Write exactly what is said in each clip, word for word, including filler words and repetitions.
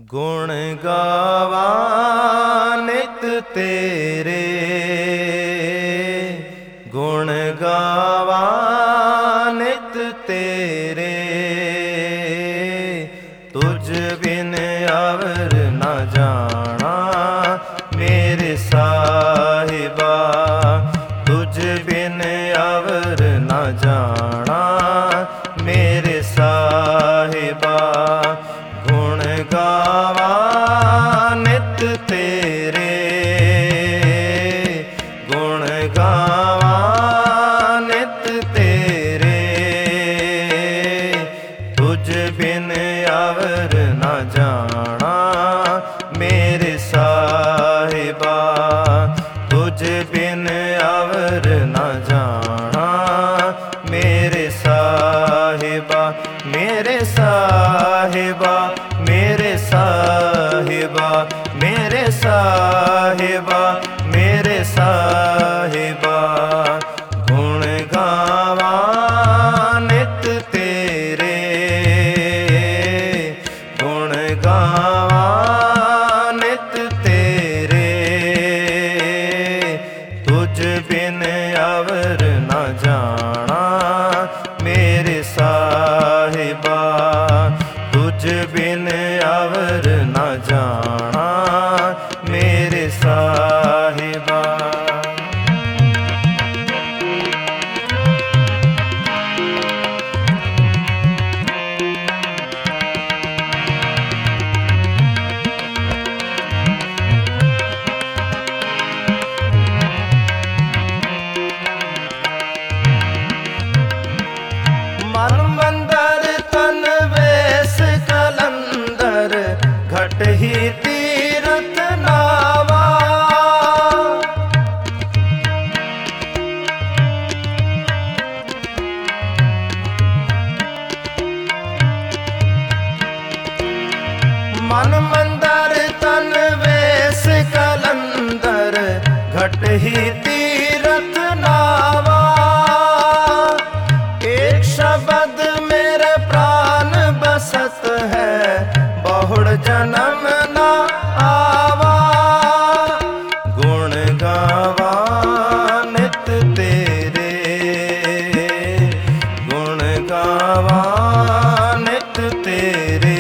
ਗੁਣ ਗਾਵਾ ਨਿਤ ਤੇਰੇ, ਗੁਣ ਗਾਵਾ ਨਿਤ ਤੇਰੇ। ਤੁਝ ਬਿਨ ਅਵਰ ਨਾ ਜਾਣਾ ਮੇਰੇ ਸਾਹਿਬਾ, ਤੁਝ ਬਿਨ ਅਵਰ ਨਾ ਜਾਣਾ ਮੇਰੇ ਸਾਹਿਬਾ। ਗੁਣ ਗਾਵਾ ਨਿਤ ਤੇਰੇ, ਗੁਣ ਗਾਵਾ ਨਿਤ ਤੇਰੇ। ਤੁਝ ਬਿਨ ਅਵਰ ਨਾ ਜਾਣਾ ਮੇਰੇ ਸਾਹਿਬਾ, ਤੁਝ ਬਿਨ ਅਵਰ ਨਾ ਜਾਣਾ ਮੇਰੇ ਸਾਹਿਬਾ। ਮੇਰੇ ਸਾਹਿਬਾ, ਮੇਰੇ ਸਾਹਿਬਾ, ਮੇਰੇ ਸਾਹਿਬਾ, ਮੇਰੇ ਸਾਹਿਬਾ। ਗੁਣ ਗਾਵਾ ਨਿਤ ਤੇਰੇ, ਗੁਣ ਗਾਵਾ ਨਿਤ ਤੇਰੇ। ਤੁਝ ਬਿਨ ਅਵਰ ਨਾ ਜਾਣਾ ਮੇਰੇ ਸਾਹਿਬਾ, ਤੁਝ ਬਿਨ ਅਵਰ ਨਾ ਜਾਣਾ ਮੇਰੇ ਸਾਹਿਬਾ। ਮਨ ਮੰਦਰ ਤਨ ਵੇਸ ਕਲੰਦਰ, ਘਟ ਹੀ ਤੀਰਥ ਨਾਵਾ। ਮਨ ਮੰਦਰ ਤਨ ਵੇਸ ਕਲੰਦਰ, ਘਟ ਹੀ ਤੀਰਥ ਨਾਵਾ। एक शब्द मेरे प्राण बसत है, बहुड़ जन्म ना आवा। गुण गावा नित तेरे, गुण गावा नित तेरे।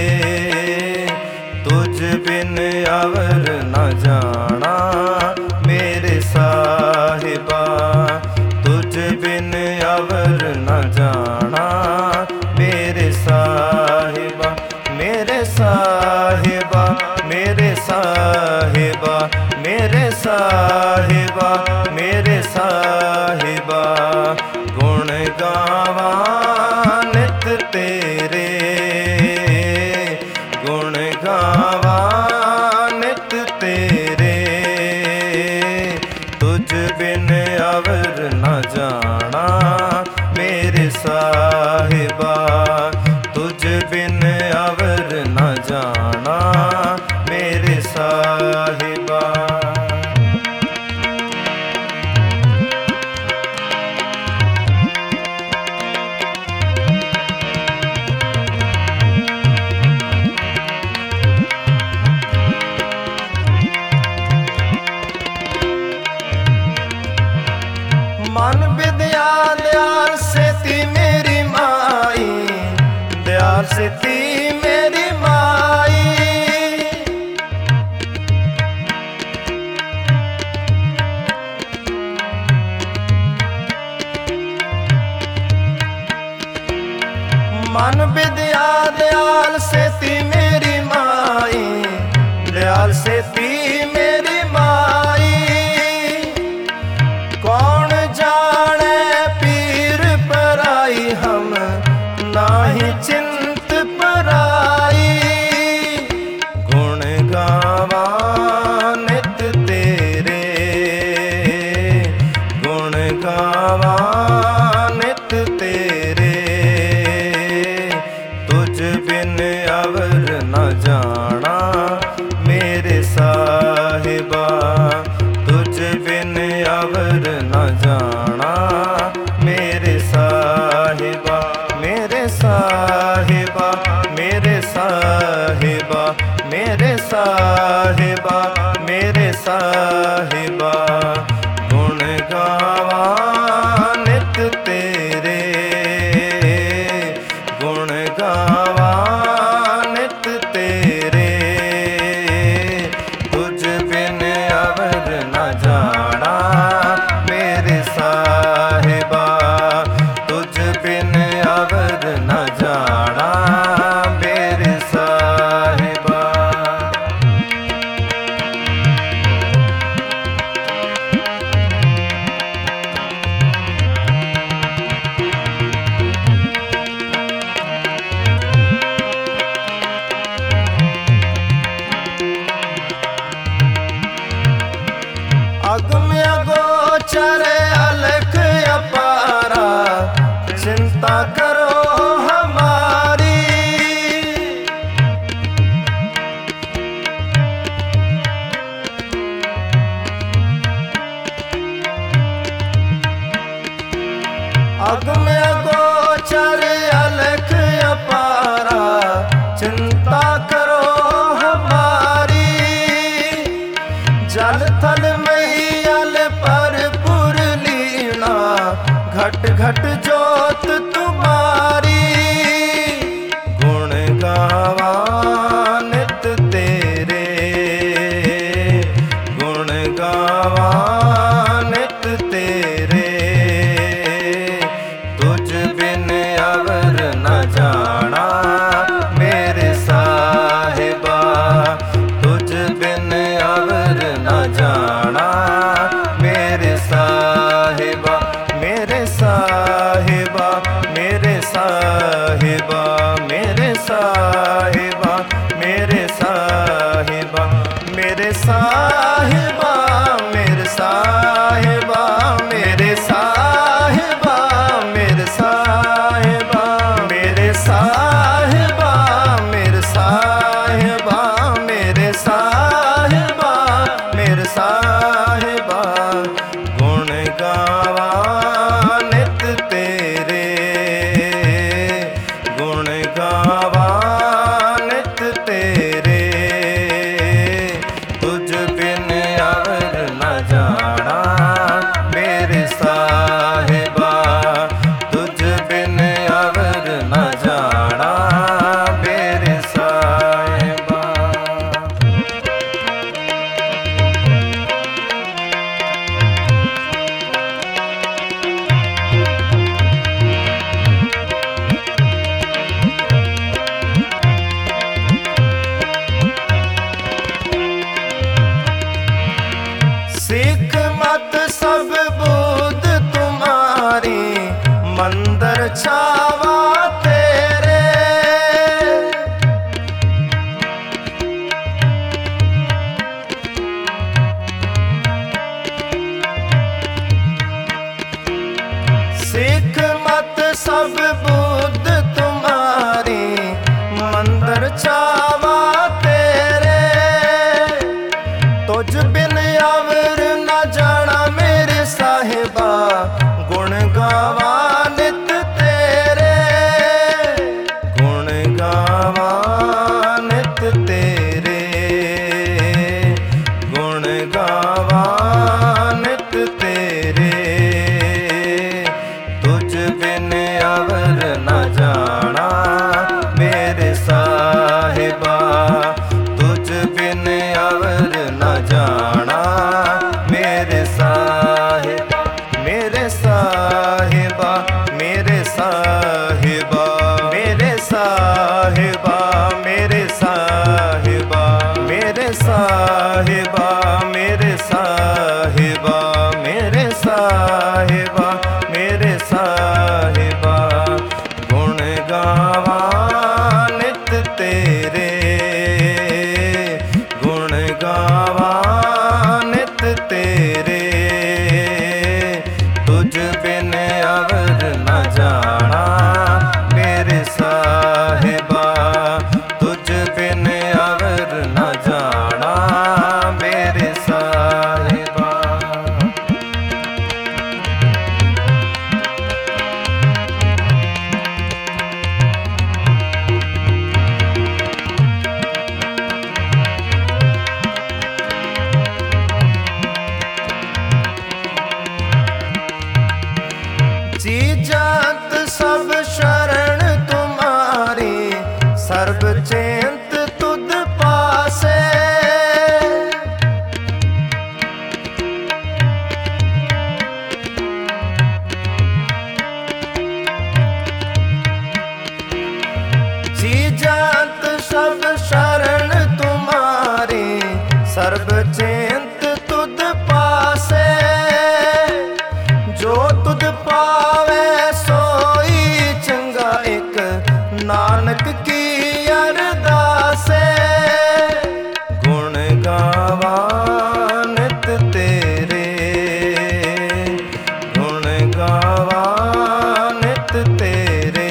तुझ बिन अवर न जाना मेरे साहिबा, तुझ बिन अवर न जाना मेरे साहिबा। मेरे साहिबा, मेरे साहिबा, मेरे साहिबा, मेरे साहिबा। गुण गावा नित तेरे, गुण गावा नित तेरे। तुझ बिन अवर न जाना मेरे साहिबा, तुझ बिन अवर न जाना मेरे साहिबा। मन विद्या दयाल सेती मेरी माई, दयाल सेती मेरी माई। मन विद्या दयाल सेती मेरी माई, दयाल सेती मेरी माई। कौन जाने पीर पराई, हम नाही चिंत पराई। गुण गावा नित तेरे, गुण गावा नित तेरे। तुझ बिन अवर न जाना मेरे साहिबा, तुझ बिन अवर न जाना मेरे साहिबा। मेरे साहिबा, मेरे साहिबा, मेरे साहिबा मेरे साहिबा गुण गावा नित तेरे गुण गावा नित तेरे तुझ बिन अवर न जाना मेरे साहिबा तुझ बिन अवर न जाना मेरे साहिबा। अगम अगोचर अलख अपारा चिंता करो हमारी अगम अगोचर अलख अपारा चिंता करो हमारी जल थल मैयल पर पुर लीना घट घट जोत तुम्हारी गुण गावा नित तेरे गुण गावा नित तेरे तुझ बिन अवर न जाना मेरे साहिबा तुझ बिन अवर न जाना मेरे साहिबा मेरे साहिबा मेरे साहिबा मेरे साहिबा मेरे साहिबा मेरे साहिबा मेरे साहिबा मेरे साहिबा मेरे साहिबा मेरे साहिबा मेरे साहिबा मेरे साहिबा मेरे साहिबा गुण गावा नित तेरे गुण गावा नित तेरे तुझ बिन अवर न जाना मेरे साहिबा तुझ बिन अवर न जाना मेरे साहिबा। सीख मत सब बुध तुम्हारी मंदिर छावा तेरे सीख मत सब बुध तुम्हारी मंदिर छावा तेरे तुझ बिन अवर न जाना मेरे साहिबा गुण गावा नित तेरे गुण गावा नित तेरे गुण गावा नित तेरे तुझ बिन अवर न जाना मेरे साहिबा तुझ बिन अवर न जाना मेरे साहिबा मेरे साहिबा मेरे साहिबा मेरे साहिबा मेरे साहिबा चिंत तुद पासे, जो तुद पावे सोई चंगा, एक नानक की अरदासे। गुण गावा नित तेरे, गुण गावा नित तेरे,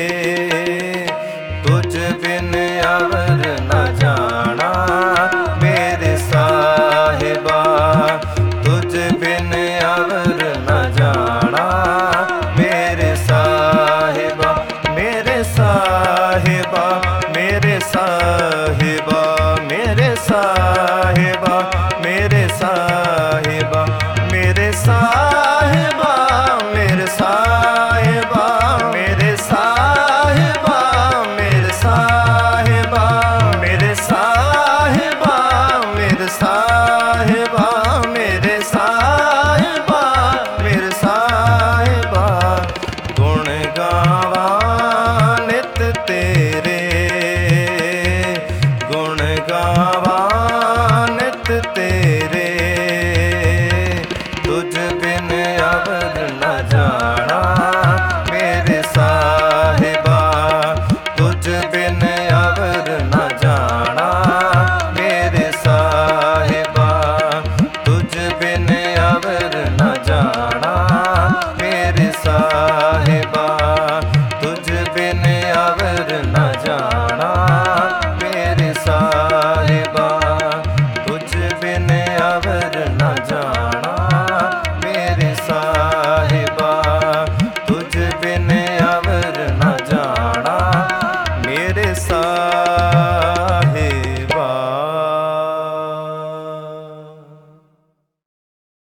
तुझ बिन अवर न जाना मेरे साहिबा, तुझ बिन अवर न जाना मेरे साहिबा, मेरे साहिबा, मेरे साहिबा, मेरे साहिबा, मेरे साहिबा, मेरे साहिबा, मेरे साहिबा, मेरे साहिबा, मेरे साहिबा, मेरे साहिबा, मेरे साहिबा, मेरे साहिबा, मेरे साहिबा, गुण गावा नित तेरे, गुण गा